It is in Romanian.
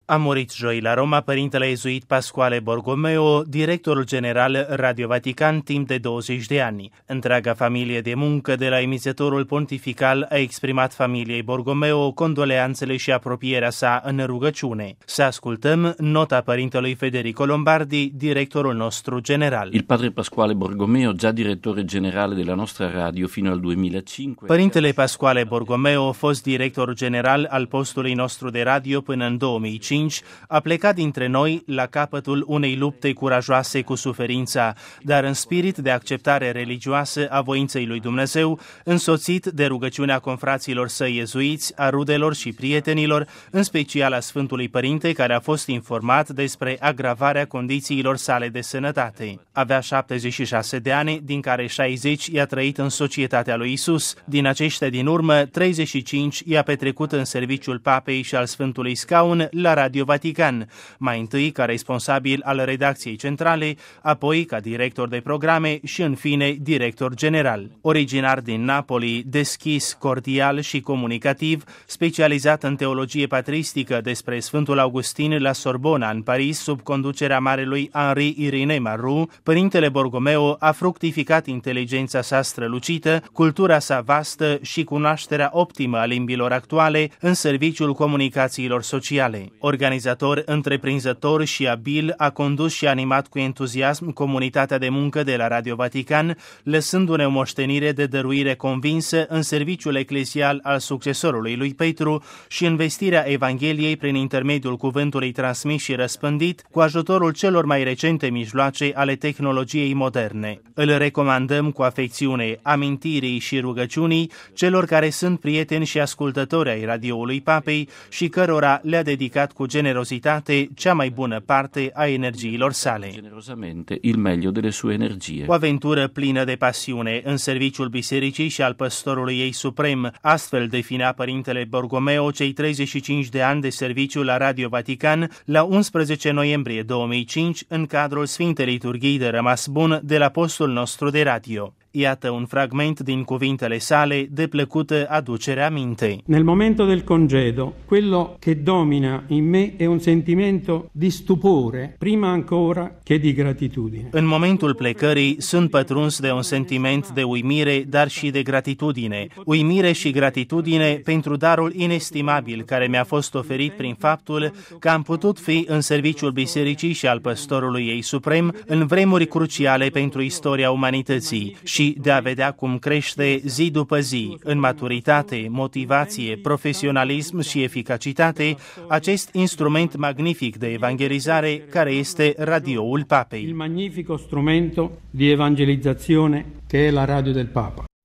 A murit joi la Roma părintele ezuit Pasquale Borgomeo, directorul general Radio Vatican timp de 20 de ani. Întreaga familie de muncă de la emițătorul pontifical a exprimat familiei Borgomeo condoleanțele și apropierea sa în rugăciune. Să ascultăm nota părintelui Federico Lombardi, directorul nostru general. Il padre Pasquale Borgomeo, già direttore generale della nostra radio fino al 2005. Părintele Pasquale Borgomeo, fost director general al postului nostru de radio până în 2005, a plecat dintre noi la capătul unei lupte curajoase cu suferința, dar în spirit de acceptare religioasă a voinței lui Dumnezeu, însoțit de rugăciunea confraților săi iezuiți, a rudelor și prietenilor, în special a Sfântului Părinte, care a fost informat despre agravarea condițiilor sale de sănătate. Avea 76 de ani, din care 60 i-a trăit în societatea lui Isus. Din aceștia din urmă, 35 i-a petrecut în serviciul Papei și al Sfântului Scaun la Radio Vatican, mai întâi ca responsabil al redacției centrale, apoi ca director de programe și în fine director general. Originar din Napoli, deschis, cordial și comunicativ, specializat în teologie patristică despre Sfântul Augustin la Sorbona în Paris sub conducerea marelui Henri Irénée Marrou, părintele Borgomeo a fructificat inteligența sa strălucită, cultura sa vastă și cunoașterea optimă a limbilor actuale în serviciul comunicațiilor sociale. Organizator, întreprinzător și abil, a condus și animat cu entuziasm comunitatea de muncă de la Radio Vatican, lăsându-ne o moștenire de dăruire convinsă în serviciul eclezial al succesorului lui Petru și în vestirea Evangheliei prin intermediul cuvântului transmis și răspândit, cu ajutorul celor mai recente mijloace ale tehnologiei moderne. Îl recomandăm cu afecțiune amintirii și rugăciunii celor care sunt prieteni și ascultători ai radioului Papei și cărora le-a dedicat cu generozitate cea mai bună parte a energiilor sale. Generosamente il meglio delle sue energie. O aventură plină de pasiune în serviciul bisericii și al păstorului ei suprem, astfel definea părintele Borgomeo cei 35 de ani de serviciu la Radio Vatican la 11 noiembrie 2005 în cadrul Sfintei Liturghii de Rămas Bun de la postul nostru de radio. Iată un fragment din cuvintele sale de plăcută aducere aminte. Nel momento del congedo, quello che domina in me è un sentimento di stupore, prima ancora che di gratitudine. În momentul plecării sunt pătruns de un sentiment de uimire, dar și de gratitudine. Uimire și gratitudine pentru darul inestimabil care mi-a fost oferit prin faptul că am putut fi în serviciul bisericii și al păstorului ei suprem în vremuri cruciale pentru istoria umanității și de a vedea cum crește zi după zi, în maturitate, motivație, profesionalism și eficacitate, acest instrument magnific de evangelizare care este radioul Papei. Il magnifico strumento di evangelizzazione che è la radio del Papa.